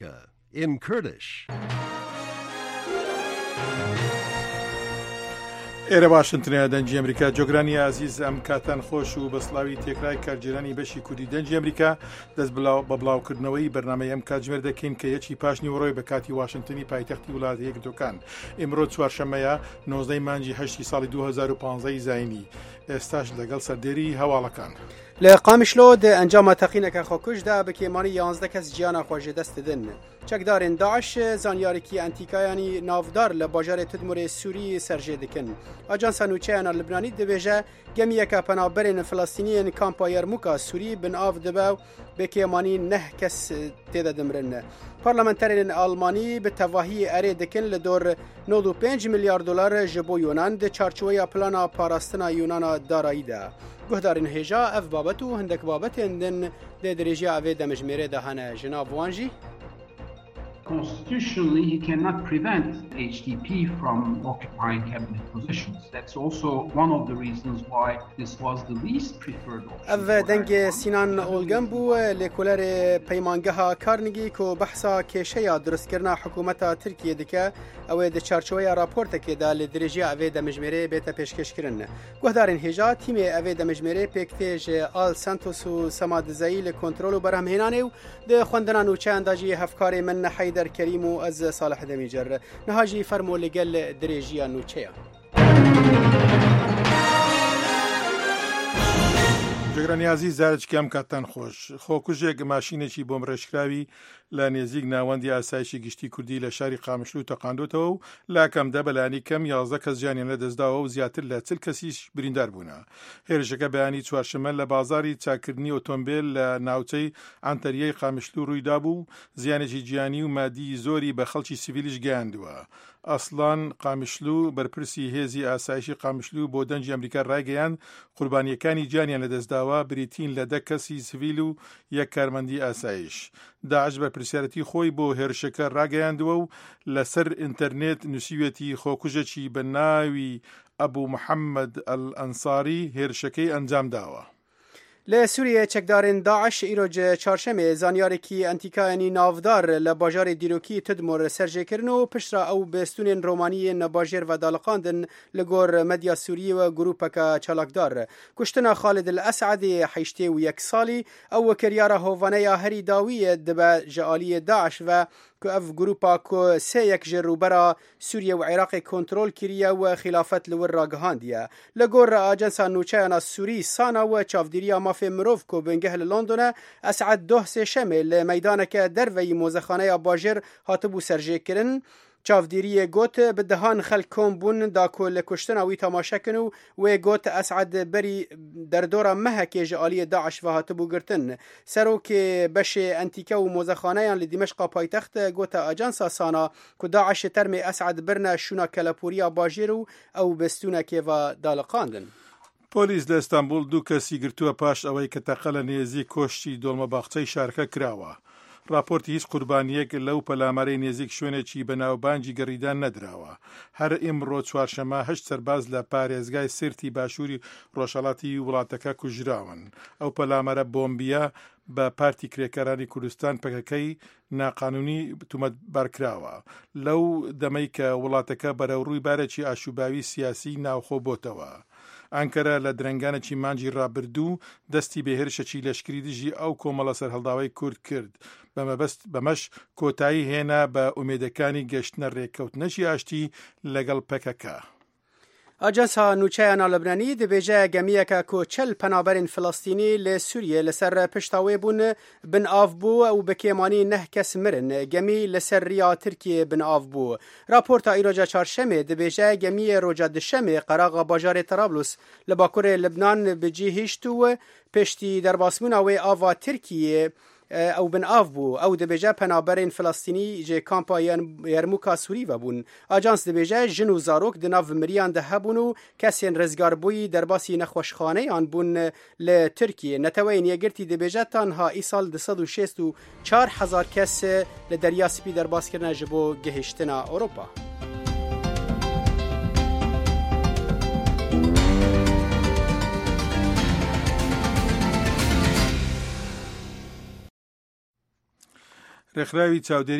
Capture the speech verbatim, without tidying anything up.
in Kurdish. ئێرە واشنتنە دەنجی ئەمریکا جۆگرانی عزیز ئەم کاتان خۆش و بەسڵاوی تێکرای کارگێرانی بەشی کوردی دەنجی ئەمریکا دەست بە بڵاوکردنەوەی بەرنامەی ئەم کاتژمێر دەکەین کە یەکی پاش نیوەڕۆی بە کاتی واشنتنی پایتەختی وڵاتە یەکگرتووەکان. ئیمڕۆ چوارشەممەیە نۆزدەی مانگی هەشتی ساڵی دوو هەزار و پانزە زاینی. ئێستاش لەگەڵ سەردێری هەواڵەکان. لە قامیشلۆ دە ئەنجامە تەقینەکە خۆکوشدا بکێمانی یانزدە کەس گیانە خۆشە دەست دن. چەکدارên داعش زانیارێکی ئەنتیکایانی ناودار لە باژارێ تدمورê سووری سەرژێ dikin. Ajansa Nûçeyana Libnanî dibêje gemiyeka penaberên Filastîniyên kampa Yermûka Sûrî bin av dibe bêkêmanî neh kes têde dimirin. Parlamenterên Almanî bi tevahiyê erê dikin li dor nod û pênc milyar dolar ji bo Yunan di çarçoveya plana parastina Yunana darayî de. Guhdarên hêja ev babet û hindek babetên din dê dirêjiya evê demijmêrê de hene. Ji nav wan jî constitutionally, he cannot prevent H D P from occupying cabinet positions. That's also one of the reasons why this was the least preferred option. Ev dengê Sinan Olgan bû lêkolere peymangeha Carnegie ku behsa kêşeya durustkirina hikûmeta Tirkiye dike ew ê di çarçoveya raportekê de li dirêjiya evê demijmêrê bête pêşkêşkirin. Guhdarên hêja tîmê evê demijmêrê pêktê ji Al Santos û Sema Dizayî li kontrol û berhemhênanê û di xwendina nûçeyan da jî hevkarê min Heyder Kerîm û ez Salih Demîcer niha jî fermo li gel dirêjiya nûçeya. جۆگرانی عزیز زارێکی ئەم کاتان خۆش. خۆکوژێک ماشینێکی بۆم ڕێژکراوی لە نێزیک ناوەندی ئاسایشی گشتی کوردی لە شاری قامیشلو تەقاندوتەوە و لاکەمدا بەلانی کەم یازدە کەس جیانیان لە دەستداوە و زیاتر لە چل کەسیش بریندار بوونە. هێرشەکە بەیانی چوارشەممە لە بازاری چاکردنی ئۆتۆمبیل لە ناوچەی ئەنتەریەی قامیشلو ڕوویدا بوو زیانێکی گیانی و مادی زۆری بە خەڵکی سیڤیلیش گەیاندووە. ئەسڵان قامیشلو بەرپرسی هێزی ئاسایشی قامیشلو بۆ دەنجی ئەمریکا ڕایگەیاند قوربانیەکانی جیانیان لە دەستداوە بریتین لە دە کەسی سڤیل و یەک کارمەندی ئاسایش. داعش بە پرسیارەتی خۆی بۆ هێرشەکە ڕاگەیاندووە و لەسەر ئینتەرنێت نووسیوێتی خۆکوژێکی بە ناوی ئەبوو محەممەد ئەل-ئەنساری هێرشەکەی ئەنجام داوە. لە سووریە چەکدارên داعش îroj çarşemê zanyarekî entîkayî navdar li bajarê dîrokî Tidmor serjêkirin û piştra ew bêstûnên romaniyên nebajêr ve daliqandin li gor medya Sûriyê ve grûpeka çalakdar. Kuştina Xalid el-Esadê heştê û yek salî ew kiryara hovaneya herî dawiyê dibe ji aliyê Daeş ve ku ev grûpa ku sê yek ji rûbera Sûriye û Iraqê kontrol kiriye û xilafet li wir ragihandiye. Li gor Ajansa Nûçeyana Sûrî sana û çavdîriya mafê mirov ku bingeh li Londonê Esad doh sêşemê li meydaneke derveyî mozexaneya bajêr hatibû serjêkirin. Çavdîriyê got bi dihan xelk kom bûn da ku li kuştina wî temaşekin û wê got Esad berî derdora mehekê ji aliyê Daeş ve hatibû girtin. Serokê beşê entîke û mozexaneyan li Dîmeşqa paytext got Ajansa Sana ku Daeş termê Esad birne şûna kelepûriya bajêr û ew bistûnekê ve daliqandin. پۆلیس لە ئەستانبول دوو کەسی گرتووە پاش ئەوەی کە تەقە لە نێزی کۆشتی دۆڵمەباخچەی شارەکە کراوە. راپۆرتی هیچ قوربانیەک لەو پەلامەرەی نێزیک شوێنێکی بەناوبانگی گەڕیدان نەدراوە. هەر ئیمڕۆ چوارشەممە هەشت سەرباز لە پارێزگای سرتی باشووری ڕۆژهەڵاتی وڵاتەکە کوژراون. ئەو پەلامەرە بۆمبیە بە پارتی کرێکەرانی کوردستان پەکەکەی ناقانونی تومەتبارکراوە لەو دەمەی کە وڵاتەکە بەرەوڕووی بارێکی ئاشوباوی سیاسی ناوخۆ بۆتەوە. ئەنکەرە لە درەنگانێکی مانگی ڕابردوو دەستی بێهێرشێکی لەشکری دژی ئەو کۆمەڵە سەرهەڵداوای کورد کرد. بەمەبەست بەمەش کۆتایی هێنا بە ئومێدەکانی گەشتنە ڕێککەوتنەشی ئاشتی لەگەڵ پەکەکە. Ajansa Nûçeyana Libnanî dibêje gemiyeka ku çil penaberên Filastînî li Sûriyê li ser pişta wê bûn bin av bû û bi kêmanî neh kes mirin. Gemî li ser riya Tirkiyê bin av bû. Raporta îroca çarşemê dibêje gemiyê roca dişemê qeraxa bajarê Trablus li bakurê Libnan bi cî hîşt û piştî derbasbûna wê ava Tirkiyê ew bin av bû. Ew dibêje penaberên Filastînî ji kampa Yermûka Sûrî ve bûn. Ajans dibêje jin û zarok di nav miriyan de hebûn û kesên rizgarbûyî derbasî nexweşxaneyan bûn li Tirkiyê. Neteweyên Yekgirtî dibêje tanha îsal di sed û şêst û çar hezar kes li Derya Spî derbaskirine ji bo gihîştina Ewropa. ڕێکخراوی چاودێری